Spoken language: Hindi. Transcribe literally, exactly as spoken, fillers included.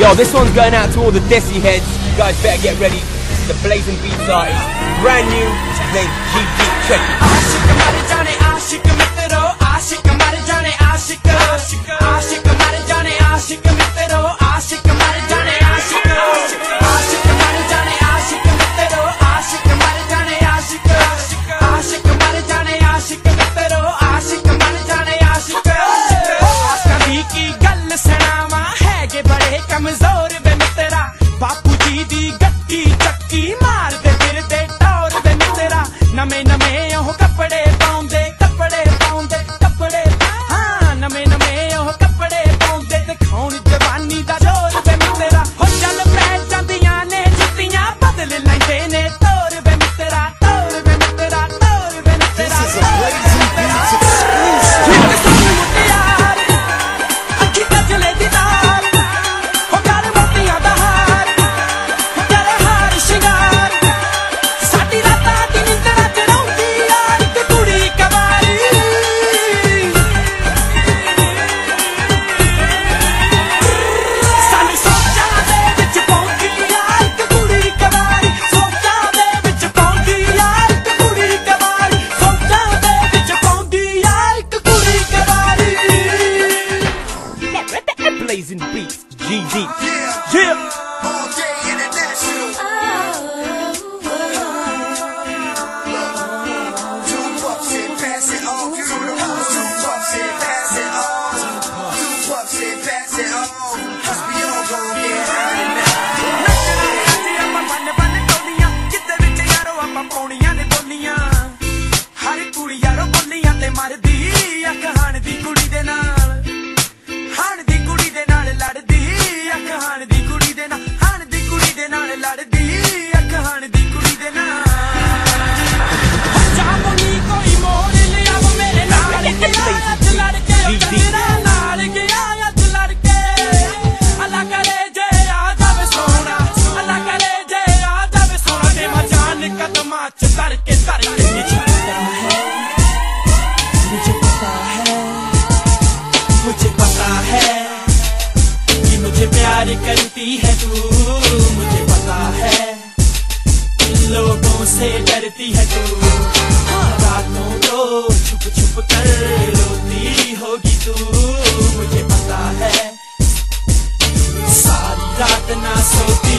Yo, this one's going out to all the Desi heads. You guys better get ready. This is the Blazing Beats artist, brand new. His name's G D. Check it. आशिक मर जाने आशिक मित्रो, आशिक मर जाने आशिक, आशिक मर जाने आशिक मित्रो, आशिक मर जाने आशिक, आशिक मर जाने आशिक मित्रो, आशिक मर जाने आशिक, आशिक मर जाने आशिक मित्रो, आशिक मर जाने आशिक। कभी की गल सनावा है के बड़े कमजोर वे मित्रा, बापू जी दी गट्टी चक्की मार दे फिर दे टोर वे मित्रा। नमे नमे ओह कपड़े पाउंदे, कपड़े पाउंदे, कपड़े हाँ नमे नमे ओह कपड़े पाउंदे, दिखाउण जवानी दा जोर वे मित्रा। हो चल पै जांदियां ने जुत्तियां बदल लैंदे ने तोर वे मित्रा, तोर वे मित्रा, तोर वे मित्रा। This is a Blazing Beats exclusive। अखी कजले दी तार, हो कर मोतियां दा हार, हो कर हार शिंगार, साडी रातां दी निंदरां च रौंदी यार इक कुड़ी कवारी। सानू सोचां दे विच पौंदी यार इक कुड़ी कवारी, सोचां दे विच पौंदी यार इक कुड़ी कवारी, सोचां दे विच पौंदी यार इक कुड़ी कवारी। Blazing Beats, G D. Yeah. All day international. Two puffs and pass it off. You know the rules. Two puffs and pass it off. Two puffs and pass it off. Cause we all gon' get high tonight. ਨੱਚਣਾ ਅੱਜ ਆਪਾਂ ਬੰਨ ਬੰਨ ਟੋਲੀਆਂ, ਕਿਤੇ ਵਿੱਚ ਯਾਰੋ ਆਪਾਂ ਪਾਉਣੀਆਂ ਨੇ ਬੋਲੀਆਂ। ਹਰ ਕੁੜੀ ਯਾਰੋ ਬੋਲੀਆਂ ਤੇ ਮਰਦੀ, ਅੱਖ ਹਾਣ ਦੀ ਕੁੜੀ ਦੇ ਨਾਲ, ਹਾਣ ਦੀ ਕੁੜੀ ਦੇ ਨਾਲ ਲੜਦੀ, ਅੱਖ ਹਾਣ ਦੀ ਕੁੜੀ ਦੇ ਨਾਲ, ਹਾਣ ਦੀ ਕੁੜੀ ਦੇ ਨਾਲ ਲੜਦੀ, ਅੱਖ ਹਾਣ ਦੀ ਕੁੜੀ ਦੇ ਨਾਲ। ਚਾਹੋ ਨੀ ਕੋਈ ਮੋੜ ਲਿਆ ਉਹ ਮੇਰੇ ਨਾਲ ਗਿਆ ਅੱਜ ਲੜ ਕੇ, ਤੇਰਾ ਨਾਲ ਗਿਆ ਅੱਜ ਲੜ ਕੇ। ਅੱਲਾ ਕਰੇ ਜੇ ਆ ਜਾਵੇ ਸੋਹਣਾ, ਅੱਲਾ ਕਰੇ ਜੇ ਆ ਜਾਵੇ ਸੋਹਣਾ, ਤੇ ਮਜਾਨ ਕਦਮਾਂ ਚ ਧਰ ਕੇ ਧਰ ਕੇ। मुझे पता है, मुझे पता है, मुझे पता है कि मुझे प्यार करती है तू, मुझे पता है लोगों से डरती है तू। हाँ रातों को छुप छुप कर रोती होगी तू, मुझे पता है सारी रात ना सोती